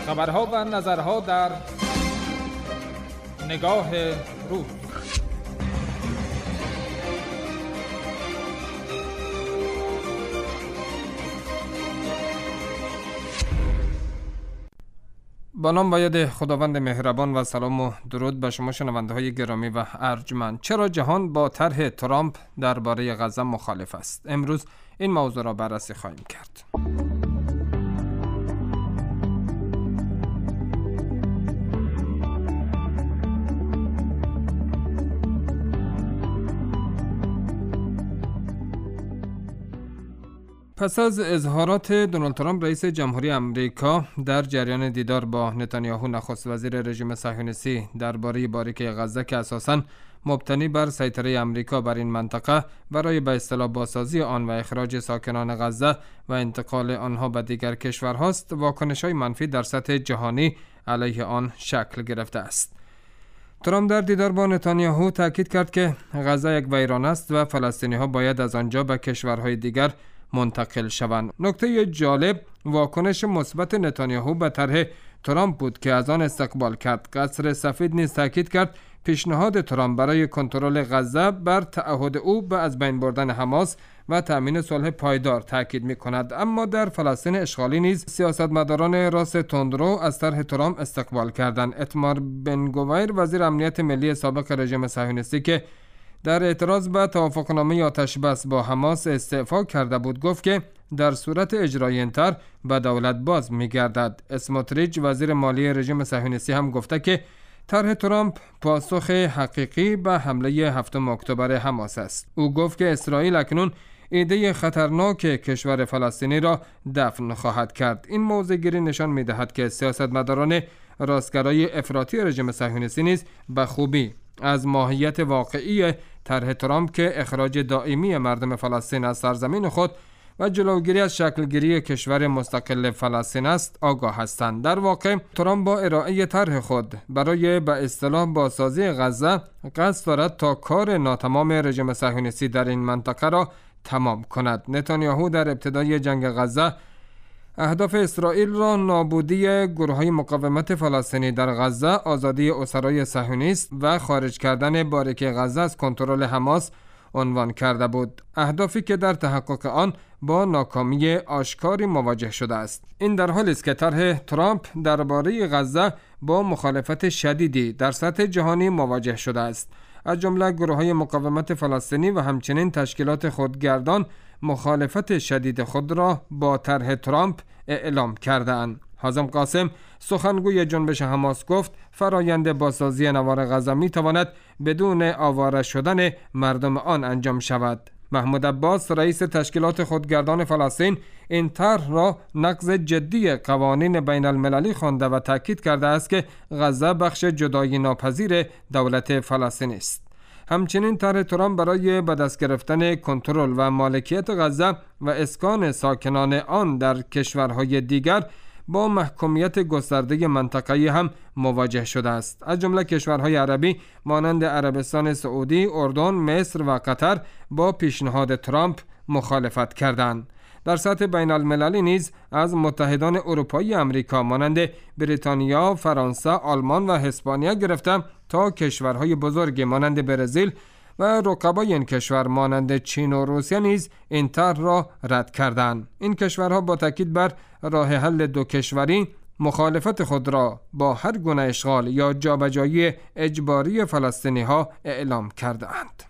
خبرها و نظرها در نگاه روز. با نام و ید خداوند مهربان و سلام و درود به شما شنونده های گرامی و ارجمند. چرا جهان با طرح ترامپ درباره غزه مخالف است؟ امروز این موضوع را بررسی خواهیم کرد. پس از اظهارات دونالد ترامپ رئیس جمهوری آمریکا در جریان دیدار با نتانیاهو نخست وزیر رژیم صهیونیستی درباره باریکه غزه که اساساً مبتنی بر سیطره آمریکا بر این منطقه برای به اصطلاح بازسازی آن و اخراج ساکنان غزه و انتقال آنها به دیگر کشورهاست، واکنش‌های منفی در سطح جهانی علیه آن شکل گرفته است. ترامپ در دیدار با نتانیاهو تاکید کرد که غزه یک ویرانه است و فلسطینی‌ها باید از آنجا به کشورهای دیگر منتقل شوند. نکته جالب واکنش مثبت نتانیاهو به طرح ترامپ بود که از آن استقبال کرد. قصر سفید نیز تاکید کرد پیشنهاد ترامپ برای کنترل غزه بر تعهد او به از بین بردن حماس و تأمین صلح پایدار تاکید می‌کند. اما در فلسطین اشغالی نیز سیاستمداران راست تندرو از طرح ترامپ استقبال کردند. اتمار بن گویر وزیر امنیت ملی سابق رژیم صهیونیستی که در اعتراض به توافقنامه آتش‌بس با حماس استعفا کرده بود گفت که در صورت اجرای این طرح به دولت باز می‌گردد. اسموتریچ وزیر مالی رژیم صهیونیستی هم گفته که طرح ترامپ پاسخ حقیقی به حمله 7 اکتبر حماس است. او گفت که اسرائیل اکنون ایده خطرناک کشور فلسطینی را دفن خواهد کرد. این موضع‌گیری نشان می‌دهد که سیاستمداران راستگرای افراطی رژیم صهیونیستی نیز به خوبی از ماهیت واقعی طرح ترامپ که اخراج دائمی مردم فلسطین از سرزمین خود و جلوگیری از شکلگیری کشور مستقل فلسطین است آگاه هستند. در واقع ترامپ با ارائه طرح خود برای به اصطلاح بازسازی غزه قصد دارد تا کار ناتمام رژیم صهیونیستی در این منطقه را تمام کند. نتانیاهو در ابتدای جنگ غزه اهداف اسرائیل را نابودی گروه‌های مقاومت فلسطینی در غزه، آزادی اسرای صهیونیست و خارج کردن باریکه غزه از کنترل حماس عنوان کرده بود. اهدافی که در تحقق آن با ناکامی آشکاری مواجه شده است. این در حالی است که طرح ترامپ درباره غزه با مخالفت شدیدی در سطح جهانی مواجه شده است. از جمله گروه‌های مقاومت فلسطینی و همچنین تشکیلات خودگردان مخالفت شدید خود را با طرح ترامپ اعلام کرده‌اند. حازم قاسم سخنگوی جنبش حماس گفت فرایند بازسازی نوار غزه می‌تواند بدون آواره شدن مردم آن انجام شود. محمود عباس رئیس تشکیلات خودگردان فلسطین این طرح را نقض جدی قوانین بین المللی خوانده و تاکید کرده است که غزه بخش جدایی ناپذیر دولت فلسطین است. همچنین طرح ترامپ برای به دست گرفتن کنترل و مالکیت غزه و اسکان ساکنان آن در کشورهای دیگر با محکومیت گسترده منطقه‌ای هم مواجه شده است. از جمله کشورهای عربی مانند عربستان سعودی، اردن، مصر و قطر با پیشنهاد ترامپ مخالفت کردند. در سطح بین المللی نیز از متحدان اروپایی آمریکا مانند بریتانیا، فرانسه، آلمان و اسپانیا گرفته تا کشورهای بزرگی مانند برزیل و رقبای این کشور مانند چین و روسیه نیز این طرح را رد کردند. این کشورها با تاکید بر راه حل دو کشوری مخالفت خود را با هر گونه اشغال یا جابجایی اجباری فلسطینی‌ها اعلام کرده‌اند.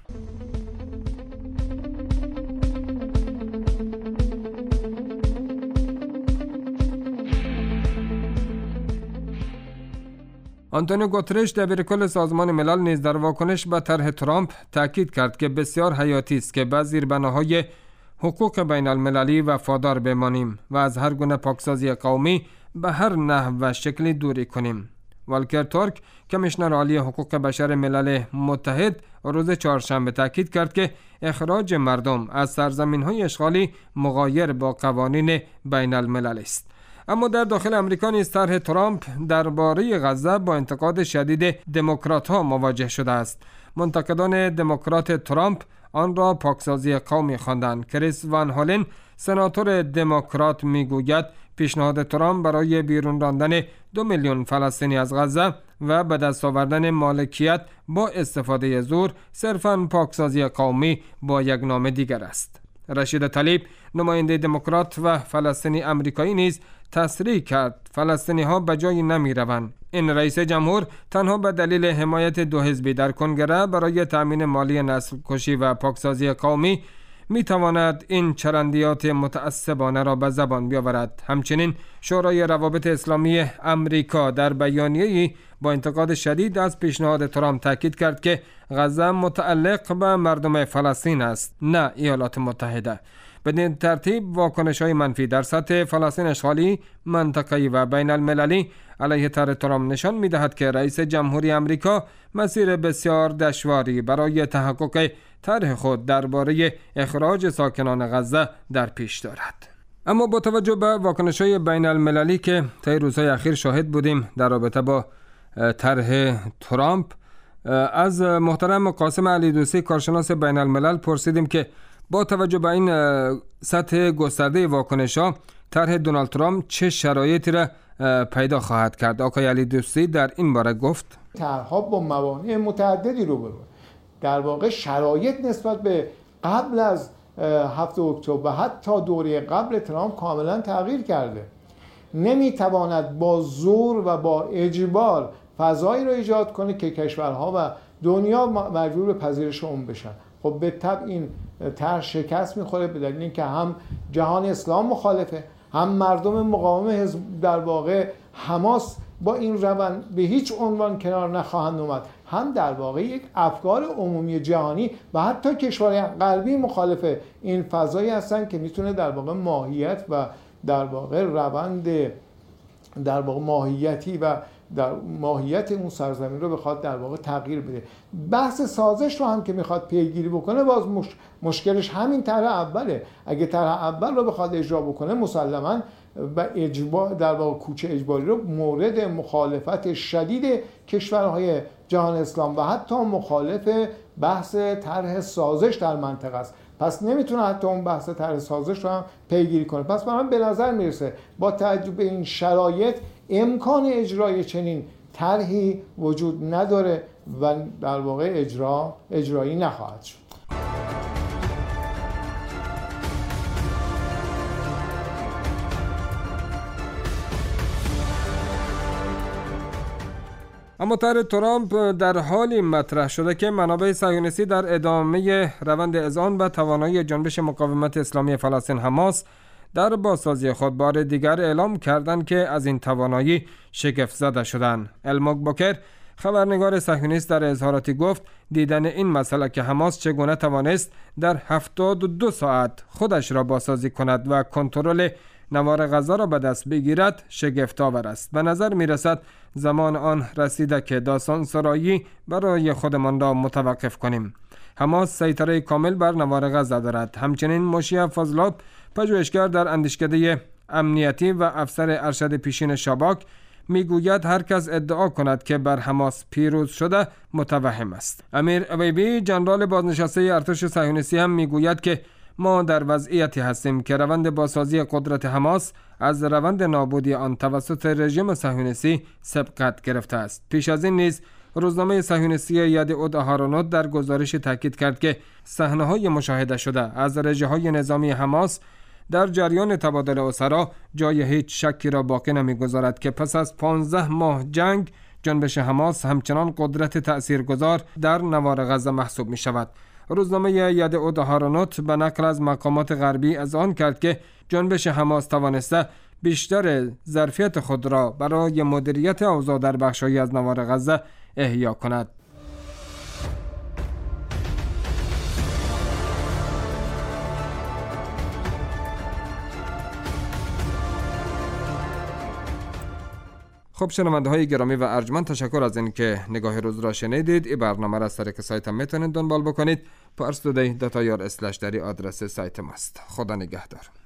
آنتونیو گوترش دبیرکل سازمان ملل نیز در واکنش به طرح ترامپ تاکید کرد که بسیار حیاتی است که به زیربناهای حقوق بین المللی وفادار بمانیم و از هر گونه پاکسازی قومی به هر نحو و شکلی دوری کنیم. والکر تورک کمیشنر عالی حقوق بشر ملل متحد روز چهارشنبه تاکید کرد که اخراج مردم از سرزمین‌های اشغالی مغایر با قوانین بین المللی است. اما در داخل امریکا نیز طرح ترامپ درباره غزه با انتقاد شدید دموکرات‌ها مواجه شده است. منتقدان دموکرات ترامپ آن را پاکسازی قومی خواندند. کریس وان هالن سناتور دموکرات میگوید پیشنهاد ترامپ برای بیرون راندن 2 میلیون فلسطینی از غزه و به دست آوردن مالکیت با استفاده زور صرفاً پاکسازی قومی با یک نام دیگر است. رشید طلیب نماینده دموکرات و فلسطینی امریکایی نیز تصریح کرد فلسطینی ها به جایی نمی روند. این رئیس جمهور تنها به دلیل حمایت دو حزبی در کنگره برای تأمین مالی نسل کشی و پاکسازی قومی می تواند این چرندیات متعصبانه را به زبان بیاورد. همچنین شورای روابط اسلامی امریکا در بیانیه‌ای با انتقاد شدید از پیشنهاد ترامپ تاکید کرد که غزه متعلق به مردم فلسطین است، نه ایالات متحده. بدین ترتیب واکنش‌های منفی در سطح فلسطین اشغالی، منطقه‌ای و بین المللی علیه طرح ترامپ نشان می‌دهد که رئیس جمهوری امریکا مسیر بسیار دشواری برای تحقق طرح خود درباره اخراج ساکنان غزه در پیش دارد. اما با توجه به واکنش‌های بین المللی که طی روزهای اخیر شاهد بودیم در رابطه با طرح ترامپ، از محترم قاسم علی دوستی کارشناس بین الملل پرسیدیم که با توجه به این سطح گسترده واکنش‌ها طرح دونالد ترامپ چه شرایطی را پیدا خواهد کرد. آقای علی دوستی در این باره گفت طرح‌ها با موانع متعددی روبرو، در واقع شرایط نسبت به قبل از 7 اکتبر و حتی دوره قبل ترامپ کاملا تغییر کرده. نمیتواند با زور و با اجبار فضایی را ایجاد کنه که کشورها و دنیا مجبور به پذیرش اون بشن. خب به طبع این طرح شکست میخوره به دلیل اینکه هم جهان اسلام مخالفه، هم مردم مقاوم در واقع حماس با این روند به هیچ عنوان کنار نخواهند اومد، هم در واقع یک افکار عمومی جهانی و حتی کشورهای غربی مخالف این فضایی هستند که میتونه در واقع ماهیت و در واقع روند در واقع ماهیتی و در ماهیت اون سرزمین رو بخواد در واقع تغییر بده. بحث سازش رو هم که میخواد پیگیری بکنه باز مشکلش همین طرح اوله. اگه طرح اول رو بخواد اجرا بکنه مسلماً و اجبار در واقع کوچه اجباری رو مورد مخالفت شدید کشورهای جهان اسلام و حتی مخالف بحث طرح سازش در منطقه است. پس نمیتونه حتی اون بحث طرح سازش رو هم پیگیری کنه. پس من به نظر میرسه با توجه به این شرایط امکان اجرای چنین طرحی وجود نداره و در واقع اجرایی نخواهد شد. اما طرح ترامپ در حالی مطرح شده که منابع صهیونیستی در ادامه روند اذعان و توانایی جنبش مقاومت اسلامی فلسطین حماس در بازسازی خود بار دیگر اعلام کردند که از این توانایی شگفت زده شدند. الموگ بوکر خبرنگار صهیونیست در اظهاراتی گفت دیدن این مسئله که حماس چگونه توانست در 72 ساعت خودش را بازسازی کند و کنترل نوار غزه را به دست بگیرد شگفت‌آور است. به نظر می رسد زمان آن رسیده که داستان سرایی برای خودمان را متوقف کنیم. حماس سیطره کامل بر نوار غزه دارد. همچنین موشی فضلاب پژوهشگر در اندیشکده امنیتی و افسر ارشد پیشین شباک میگوید هر کس ادعا کند که بر حماس پیروز شده متوهم است. امیر اویبی ژنرال بازنشسته ارتش صهیونیستی هم میگوید که ما در وضعیتی هستیم که روند بازسازی قدرت حماس از روند نابودی آن توسط رژیم صهیونیستی سبقت گرفته است. پیش از این نیز روزنامه صهیونیستی یدعود آهارونوت در گزارش تاکید کرد که صحنه‌های مشاهده شده از رژه‌های نظامی حماس در جریان تبادل اسرا جای هیچ شکی را باقی نمی‌گذارد که پس از 15 ماه جنگ جنبش حماس همچنان قدرت تأثیرگذار در نوار غزه محسوب می‌شود. روزنامه یدعود آهارونوت به نقل از مقامات غربی اذعان کرد که جنبش حماس توانسته بیشتر ظرفیت خود را برای مدیریت اوضاع در بخش‌هایی از نوار غزه احیا کند. خب شنونده‌های گرامی و ارجمند، تشکر از اینکه نگاه روز را شنیدید. این برنامه را از طریق سایت هم میتونید دنبال بکنید. parstoday.ir/dari آدرس سایت ماست. خدا نگهدار.